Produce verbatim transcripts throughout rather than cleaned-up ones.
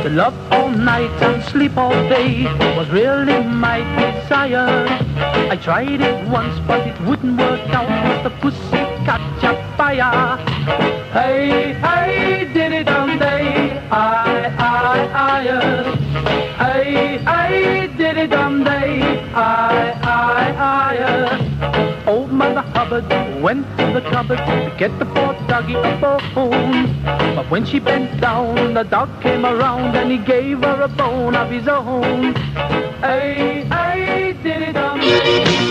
Love all night and sleep all day was really my desire. I tried it once, but it wouldn't work out, 'cause the pussy catch a fire. Hey, hey, did it on day, I, I, I, hey, hey, did it on day, I, I, I. Old Mother Hubbard went to the cupboard to get the poor doggy a bone. But when she bent down, the dog came around and he gave her a bone of his own. Hey, hey, did it on day.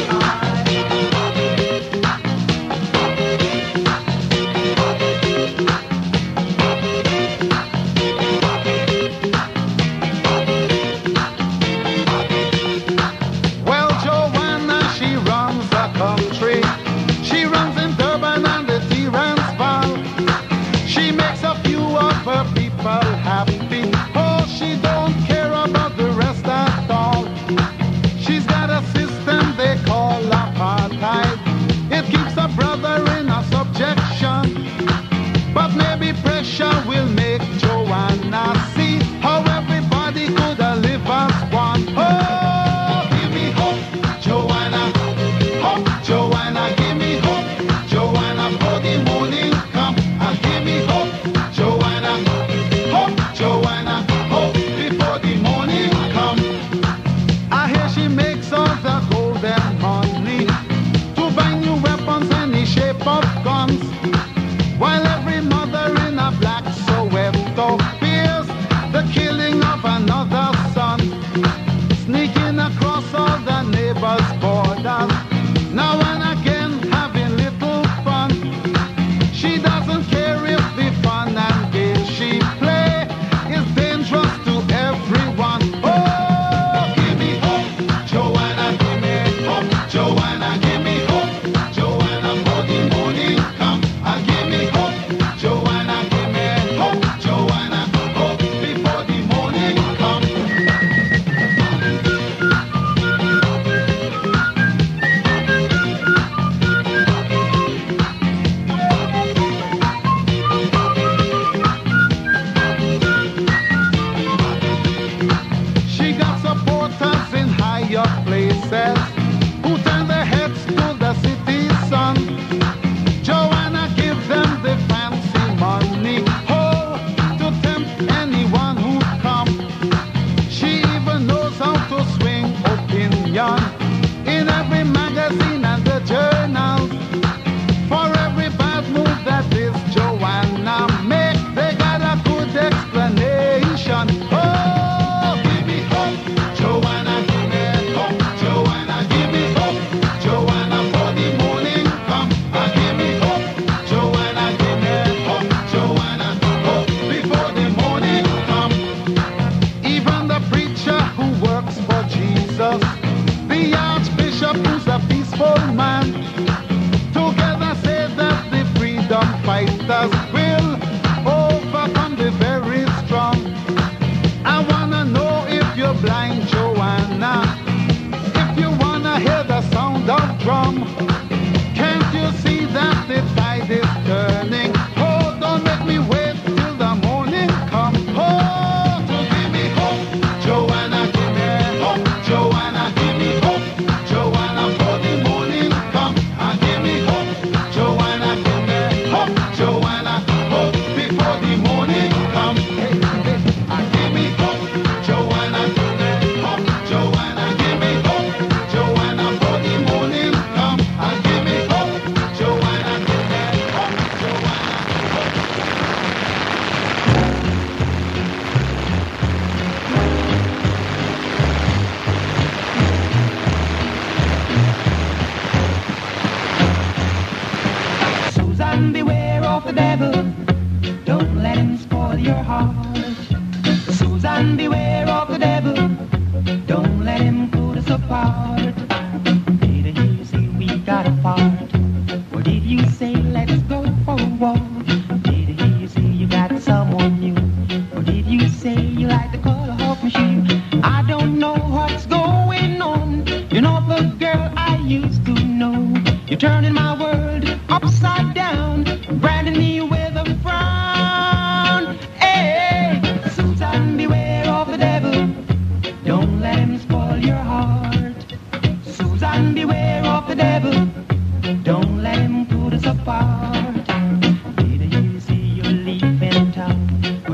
Branding me with a frown. Hey, Susan, beware.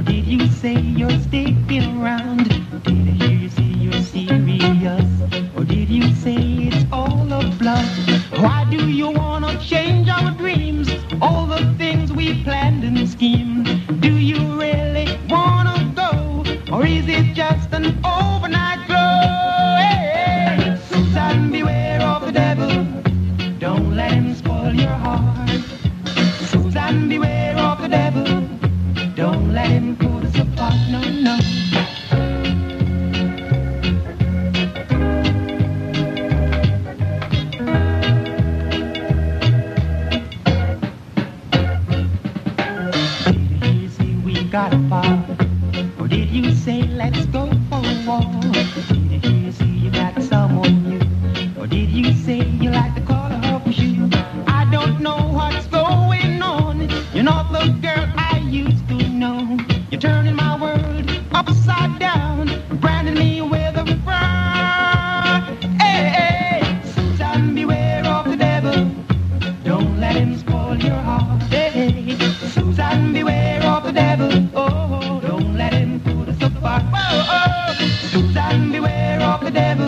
did you say you're sticking around? Did I hear you say you're serious? Or did you say it's all a bluff? Why do you wanna change our dreams? All the things we planned and schemed. Do you really wanna go? Or is it just an overnight glow? Hey, Susan, beware of the devil. Don't let him spoil your heart. Susan, beware of the devil. Don't let him put us apart, no, no. Did you say we got a far? Or did you say let's go for a walk? Did you say you got someone new? Or did you say you like the color of her shoe? I don't know what's going on. You're not the girl I used to know. You're turning my world upside down, branding me with a frown. Hey, hey, Susan, beware of the devil. Don't let him spoil your heart. Hey, hey, Susan, beware of the devil. Oh, don't let him put us apart. Oh, oh, Susan, beware of the devil.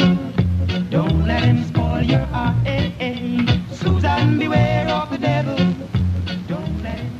Don't let him spoil your heart. Hey, hey, Susan, beware of the devil. Don't let him.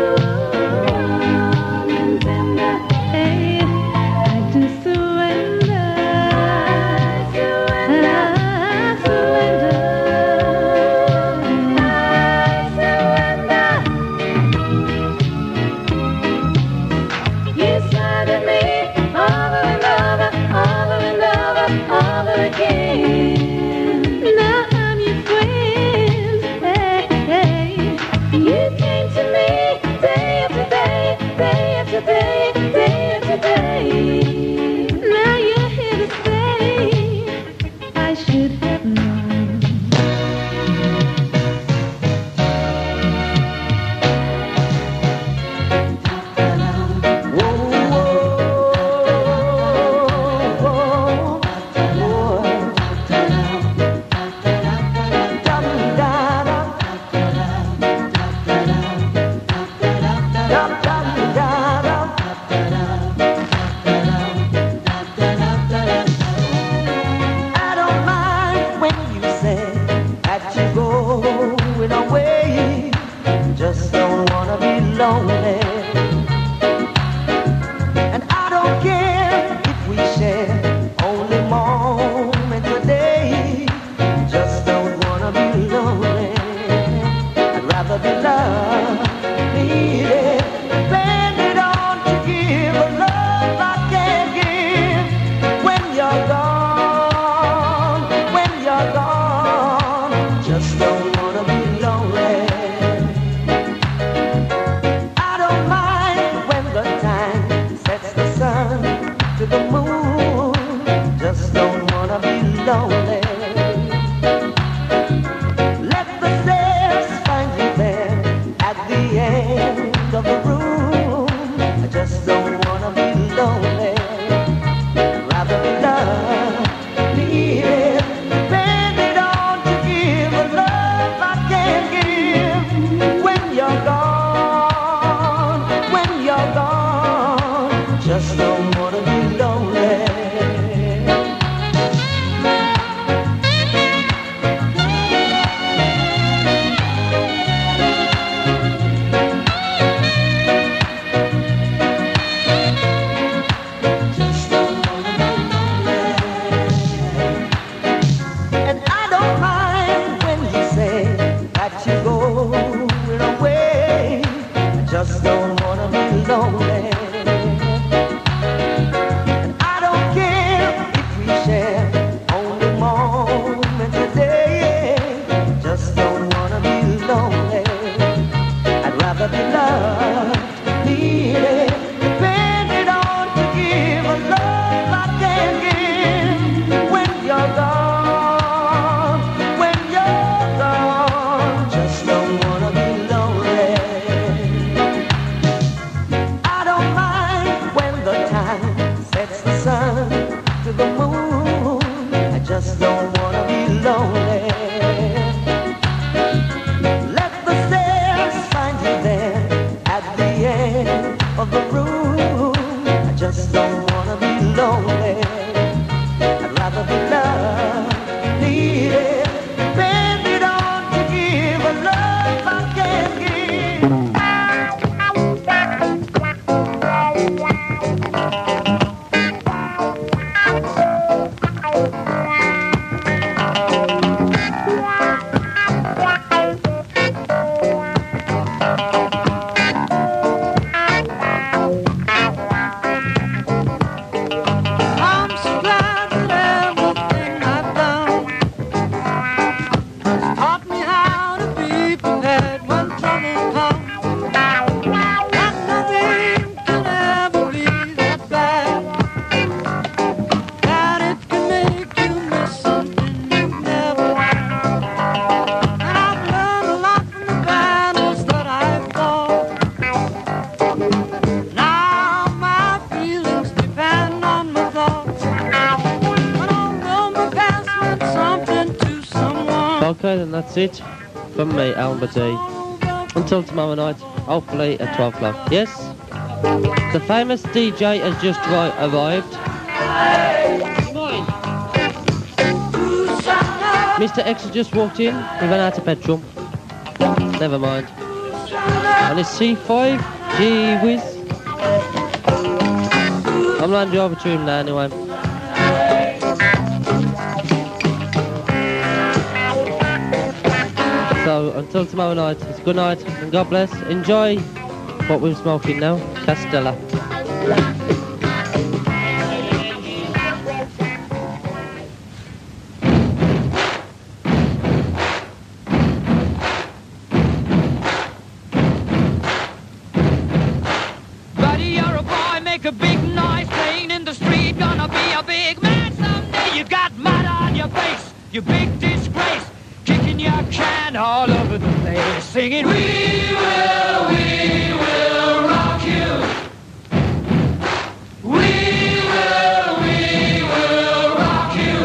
Surrender. Okay, then that's it from me, Alan Batty. Until tomorrow night, hopefully at twelve o'clock. Yes? The famous D J has just ri- arrived. Mister X has just walked in. He ran out of petrol. Never mind. On his C five, gee whiz. I'm landing over to him now anyway. So until tomorrow night, it's a good night and God bless. Enjoy what we're smoking now, Castella. Buddy, you're a boy, make a big noise, playing in the street, gonna be a big man someday. You got mud on your face, you big disgrace, kicking your can all over the place, singing, we will, we will rock you. We will, we will rock you.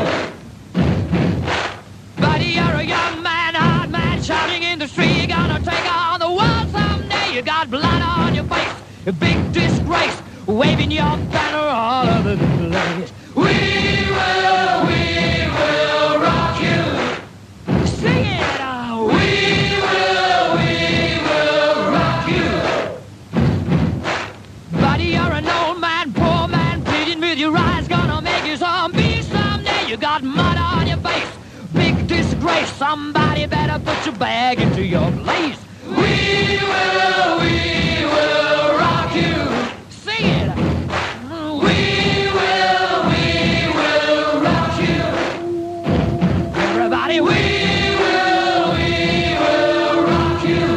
Buddy, you're a young man, hard man, shouting in the street, you're gonna take on the world someday. You got blood on your face, a big disgrace, waving your banner all over the place. We will, we will rock you. Sing it out. We will, we will rock you. Buddy, you're an old man, poor man, pleading with your eyes, gonna make you zombie someday. You got mud on your face, big disgrace, somebody better put your bag into your place. We will, we will rock you. Sing it. We will, we will rock you. Everybody, we will, we will rock you.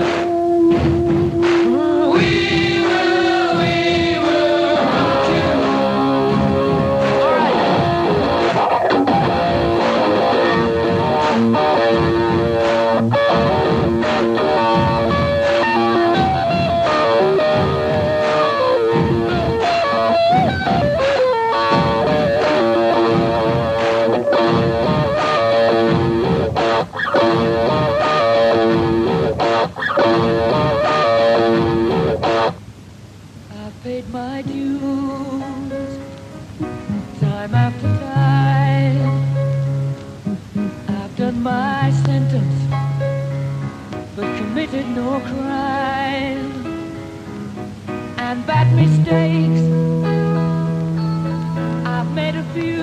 We will, we will rock you. All right. I've paid my dues, time after time. I've done my sentence, but committed no crime. And bad mistakes, I've made a few.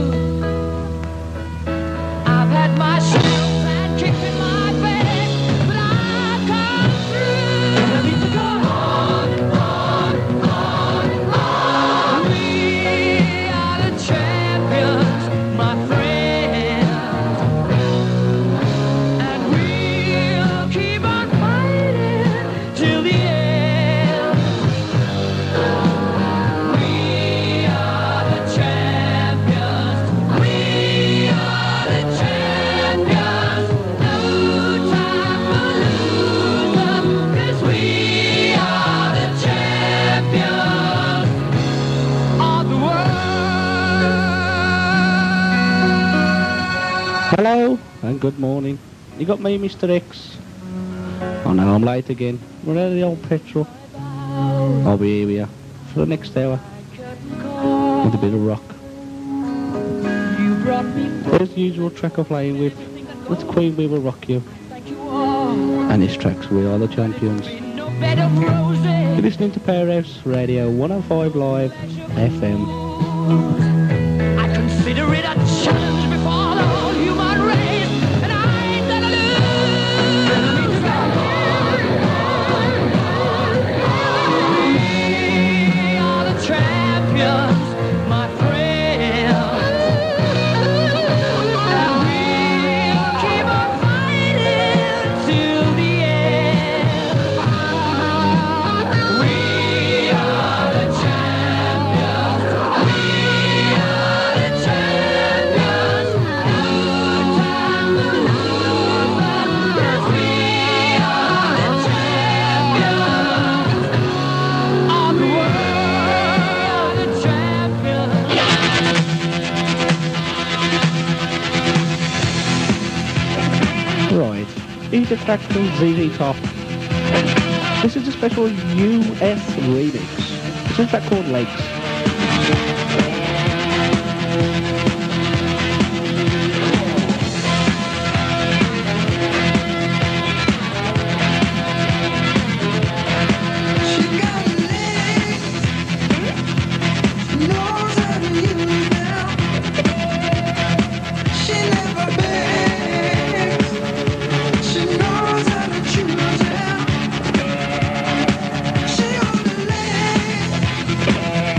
I've had my share of bad kicks in my face, but I've come through. I need to go on, on, on, on. We are the champions, my friends, and we'll keep on fighting till the end. We are the champions. We are the champions. No time for losing, 'cause we are the champions of the world. Hello and good morning. You got me, Mister X? Oh no, I'm late again. We're out of the old petrol. I'll be here with you for the next hour with a bit of rock. You brought me There's the usual track I'm playing with. That's Queen, We Will Rock You. like you are. And this track's We Are the Champions. No bed of roses. You're listening to Powerhouse Radio one oh five Live F M. I consider it a challenge before the whole human race, and I ain't gonna lose. We are the champions, my friends, and we'll keep on fighting till the end. We are the champions. We Major Traction Z Z Top. This is a special U S remix. It's a track called Legs. She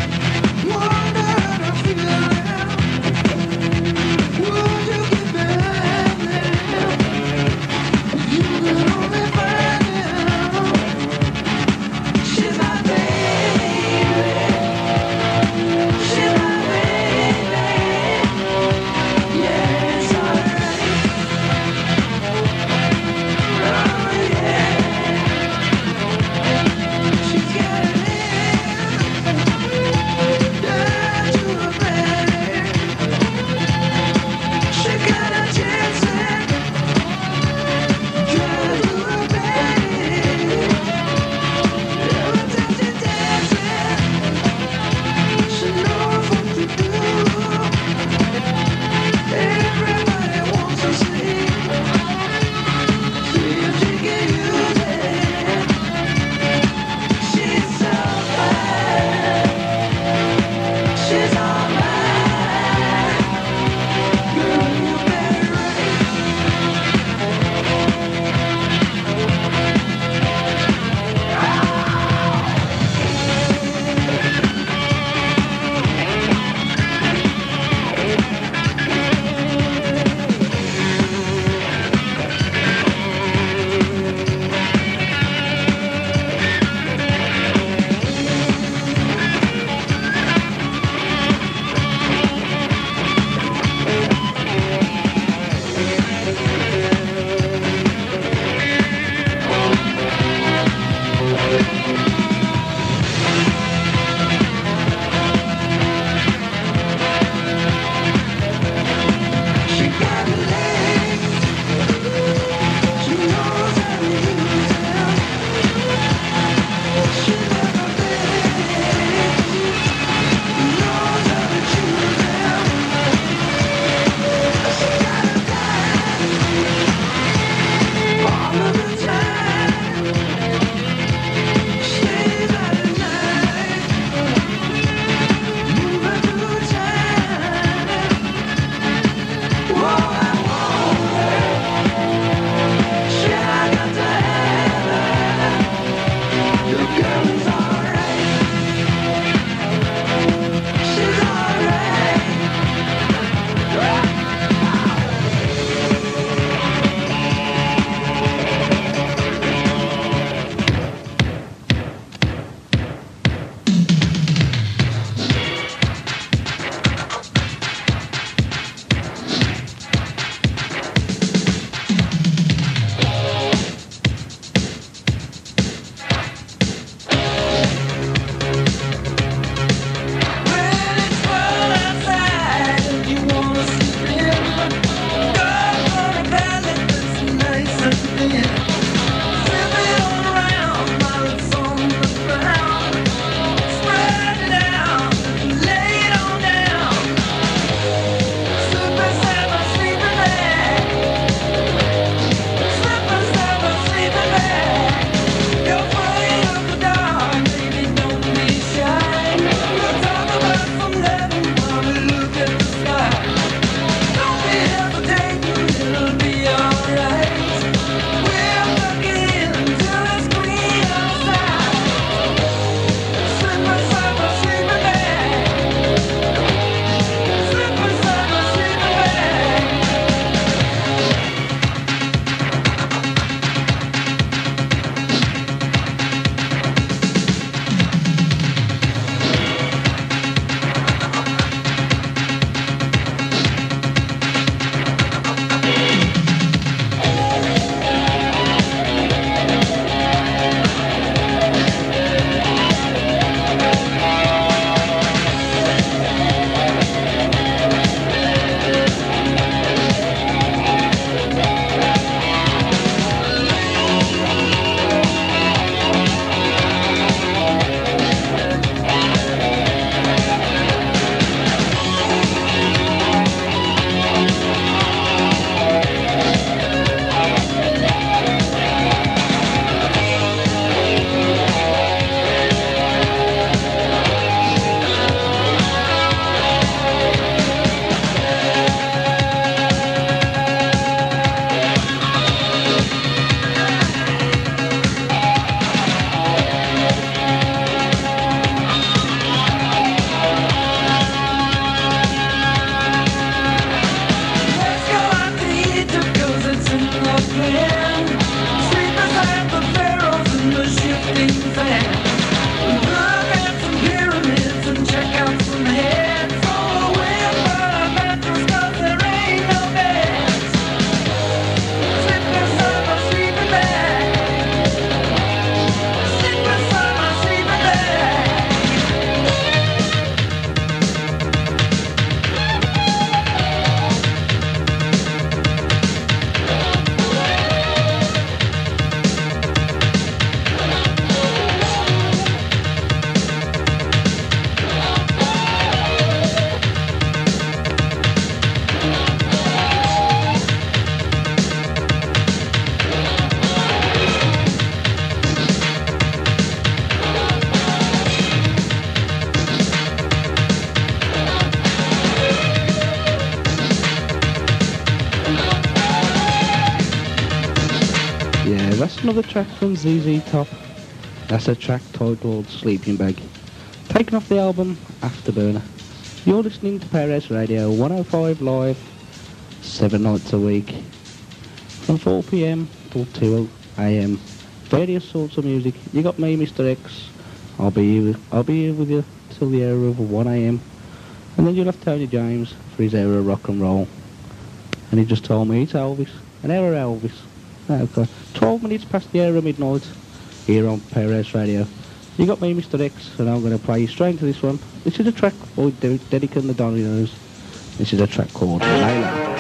that's another track from Z Z Top. That's a track titled Sleeping Bag, taken off the album Afterburner. You're listening to Paradise Radio one oh five live, seven nights a week, from four p m till two a m. Various sorts of music. You got me, Mister X. I'll be here, I'll be here with you till the hour of one a m. And then you'll have Tony James for his hour of rock and roll. And he just told me it's Elvis, an hour of Elvis. Okay. twelve minutes past the hour of midnight here on Paradise Radio. You got me, Mister X, and I'm going to play you straight into this one. This is a track by Dedica and the Dominoes. This is a track called Layla.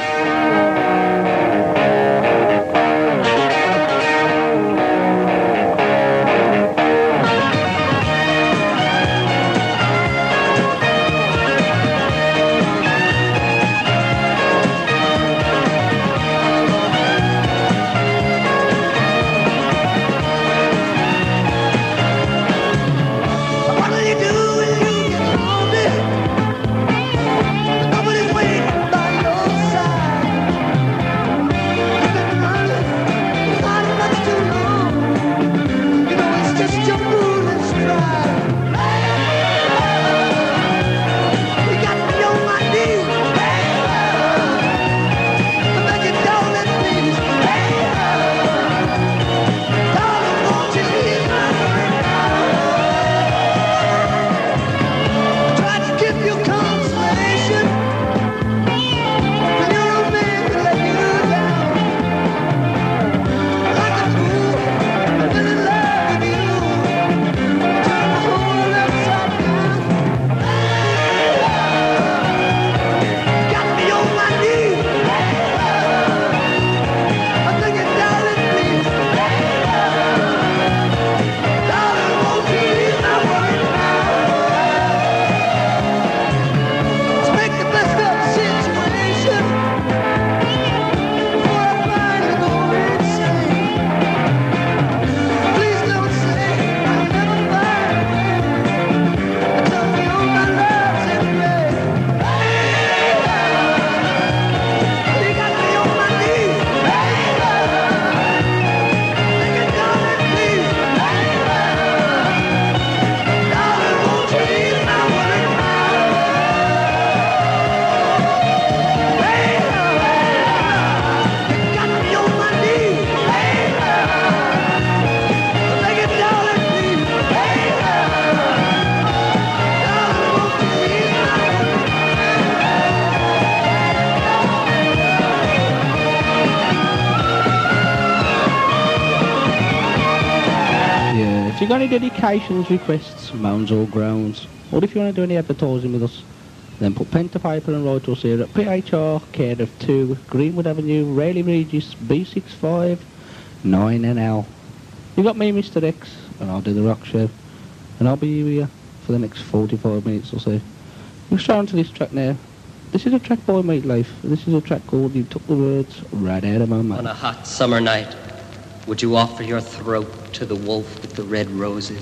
If you've got any dedications, requests, moans or groans, or if you want to do any advertising with us, then put pen to paper and write to us here at P H R, care of two, Greenwood Avenue, Rayleigh Regis, B six five nine N L. You got me, Mister X, and I'll do the rock show, and I'll be here for the next forty-five minutes or so. We'll start onto this track now. This is a track by Meatloaf. This is a track called You Took the Words Right Out of My Mouth. On a hot summer night, would you offer your throat to the wolf with the red roses?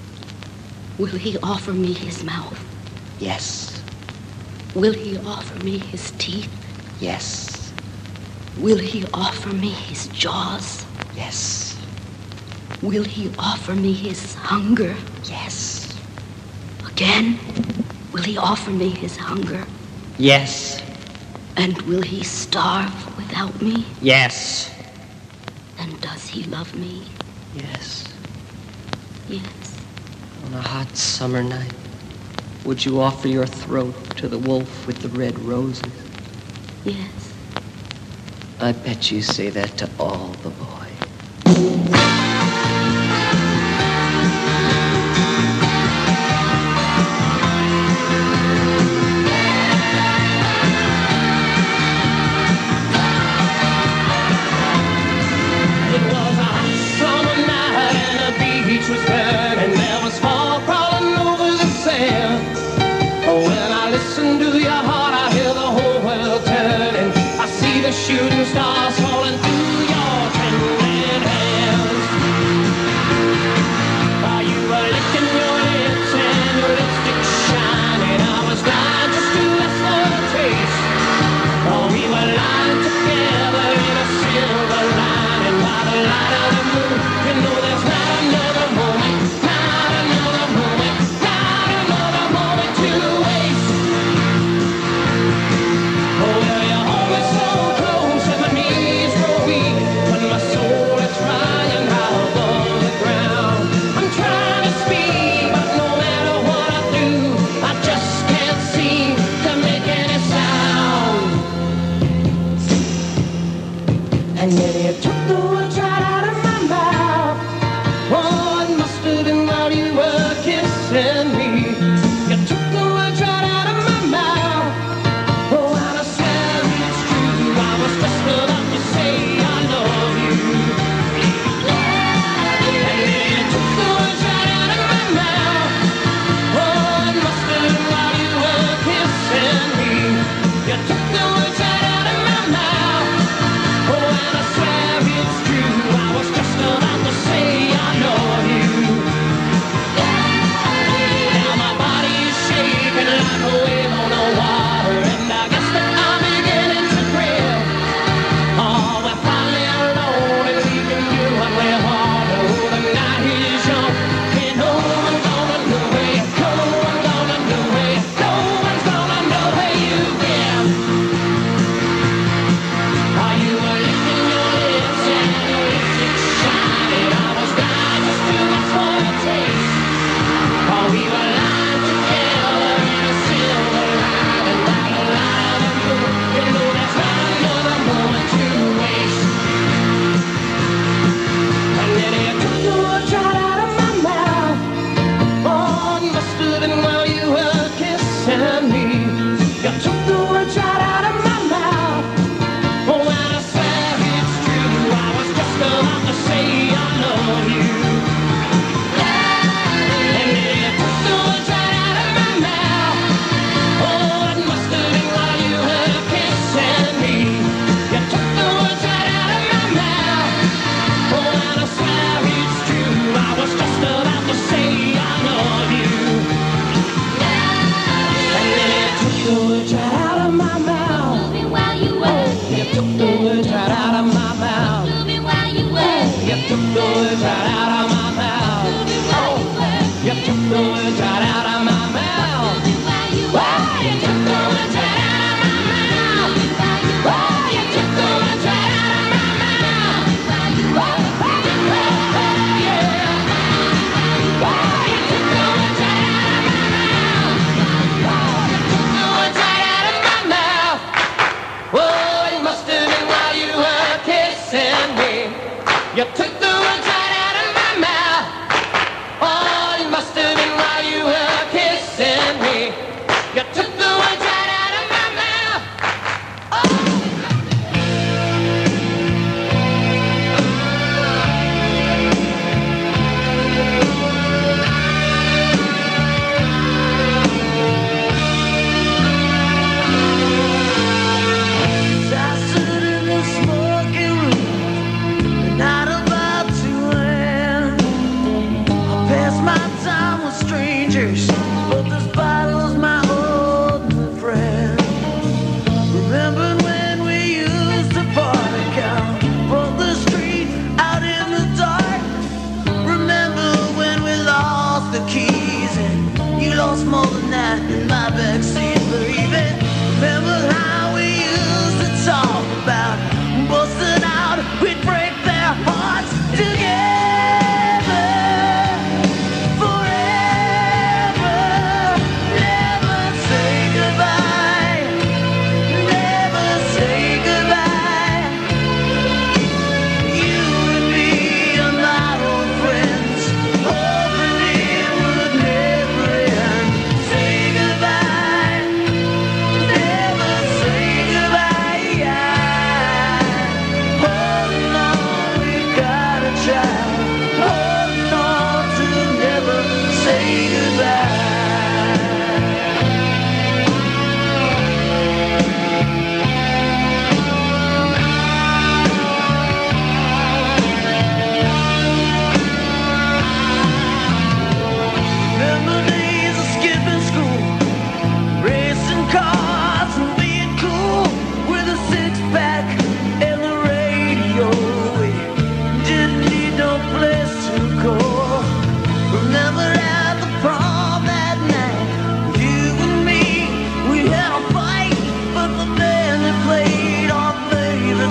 Will he offer me his mouth? Yes. Will he offer me his teeth? Yes. Will he offer me his jaws? Yes. Will he offer me his hunger? Yes. Again, will he offer me his hunger? Yes. And will he starve without me? Yes. And does he love me? Yes. Yes. On a hot summer night, would you offer your throat to the wolf with the red roses? Yes. I bet you say that to all the boys. Shooting stars falling through your trembling hands. While you were licking your lips and your lipstick shining, I was dying just to less for a taste. Oh, we were lying together in a silver lining by the light of the moon.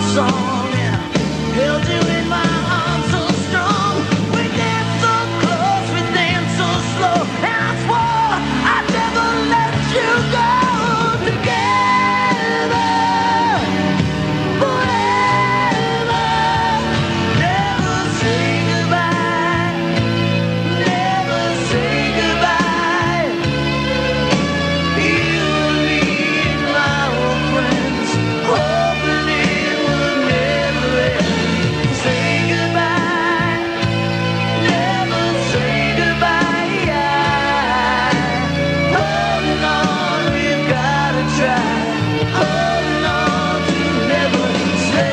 song and held you in my arms so strong. We danced so close, we danced so slow, and I swore I'd never let you go. Together, forever, never say goodbye, never say goodbye. You and me and my old friends, hoping it would never end. Say goodbye, never say goodbye. Holding on, we've gotta try. Holding on to never say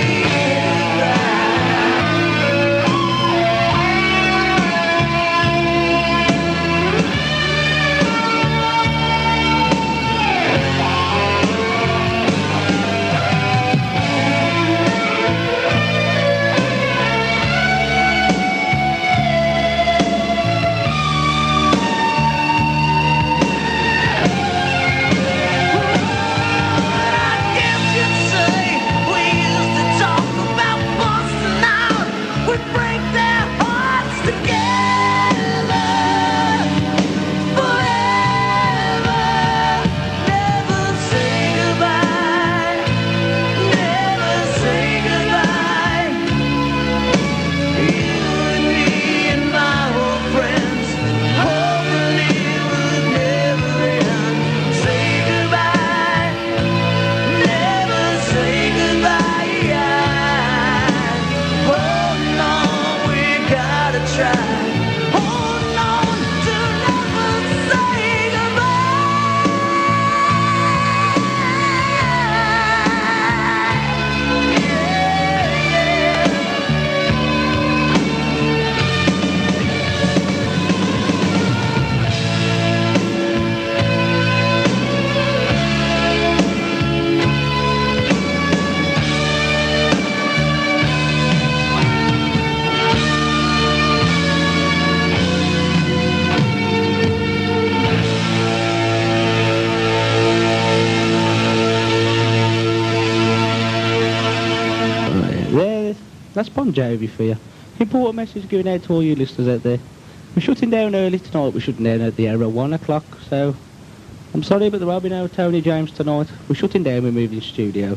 There, that's Bon Jovi for you. Important message going out to all you listeners out there. We're shutting down early tonight. We're shutting down at the hour of one o'clock. So I'm sorry, but there will be no Tony James tonight. We're shutting down. We're moving studio.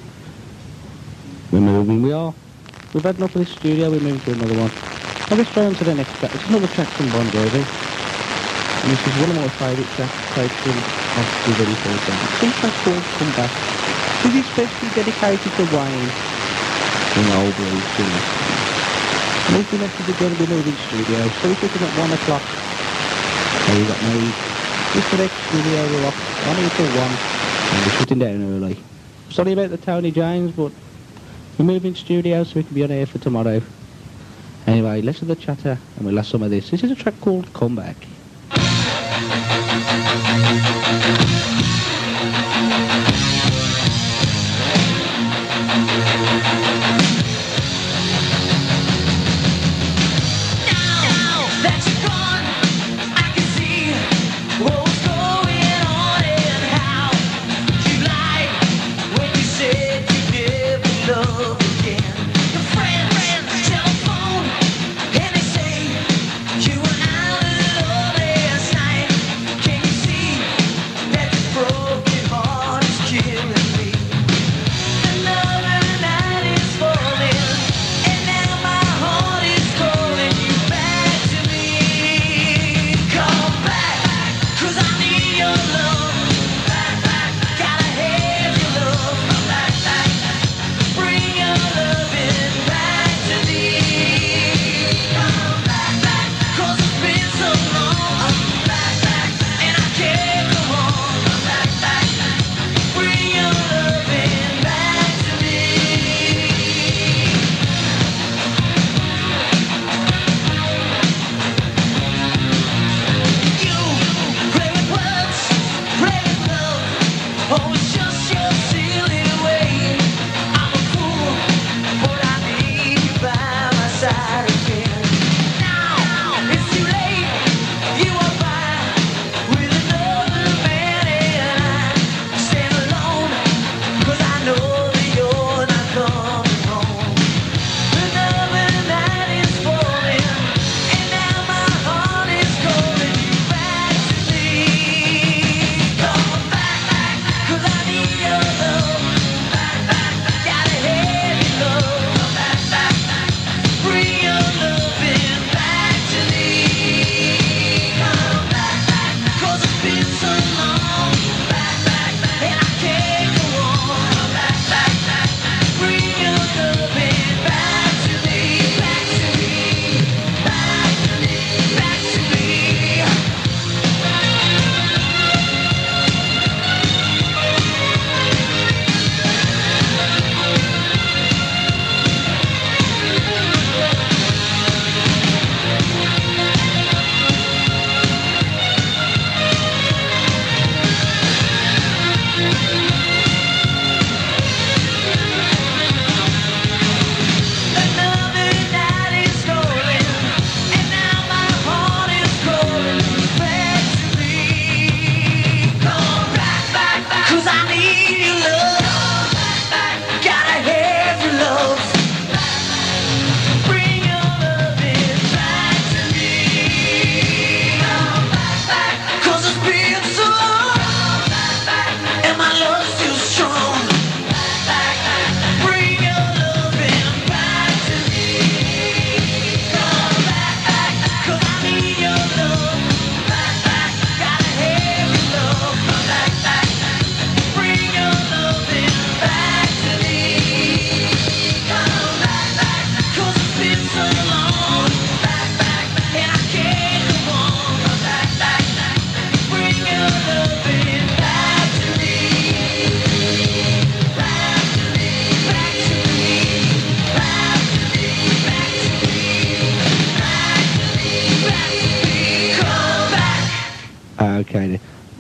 We're moving. We are. We've had enough of this studio. We're moving to another one. I'll just go on to the next track. It's another track from Bon Jovi. And this is one of my favourite tracks. Played from off the very first time. It's a track called Come Back. This is especially dedicated to Wayne. In the old blues singer. Moving up to the John B. Moving studio, so we're looking at one o'clock. So we got me, Mister X studio, we're off on until one, and we're shutting down early. Sorry about the Tony James, but we're moving studio so we can be on air for tomorrow. Anyway, less of the chatter, and we'll have some of this. This is a track called Come Back. Telephone, and they say you were out of love.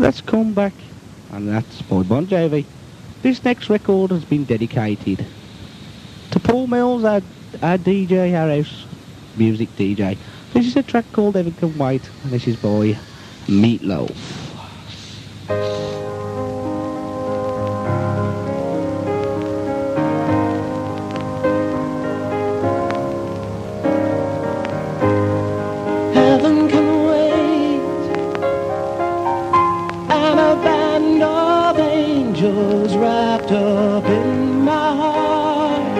Let's come back, and that's by Bon Jovi. This next record has been dedicated to Paul Mills, our, our D J, our house music D J. This is a track called Heaven Can Wait, and this is by Meatloaf. Heaven can wait, and a band of angels wrapped up in my heart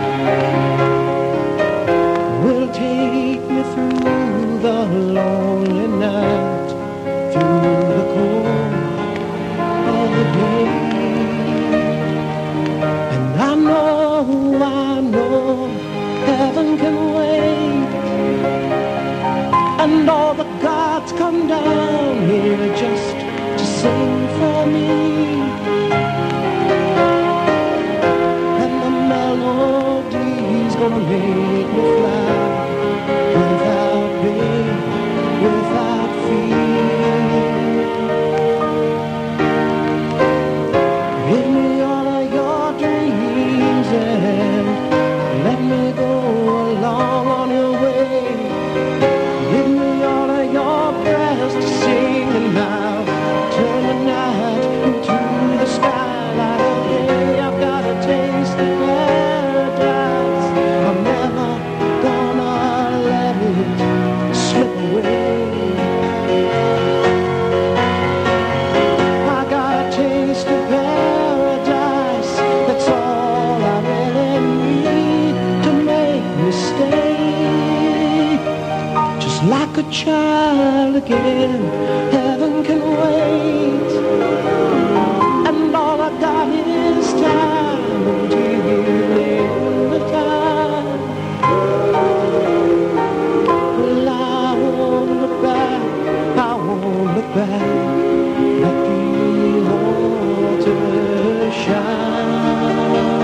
will take me through the lonely night, through the cold of the day. And I know, I know, heaven can wait, and all the gods come down here just to sing for me. And the melody's gonna make me fly without pain, without fear. Give me all of your dreams and let me go along on your way. Give me all of your prayers to sing, and I'll turn the night into the skylight of day. I've got a taste of paradise. I'm never gonna let it slip away. I got a taste of paradise. That's all I really need to make me stay. Just like a child again, heaven can wait, and all I got is time to heal the time. Well, I won't look back, I won't look back, let the altar shine.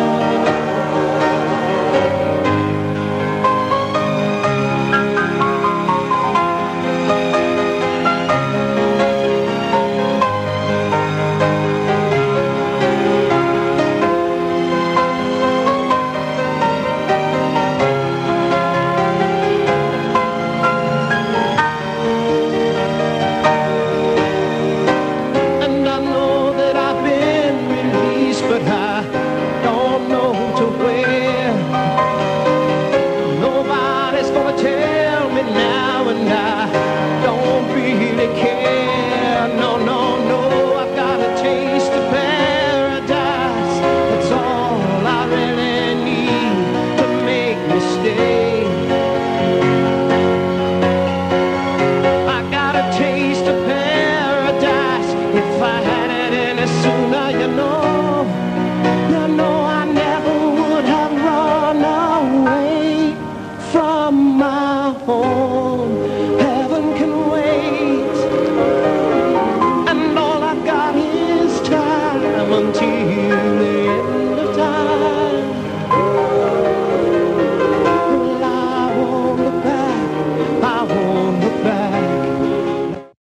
And I know that I've been released, but I don't know to where. Nobody's gonna tell me now, and I don't really care. No, no, no, I've got a taste of paradise. That's all I really need to make me stay. I got a taste of paradise. If I had it any sooner, you know, you know I never would have run away from my home.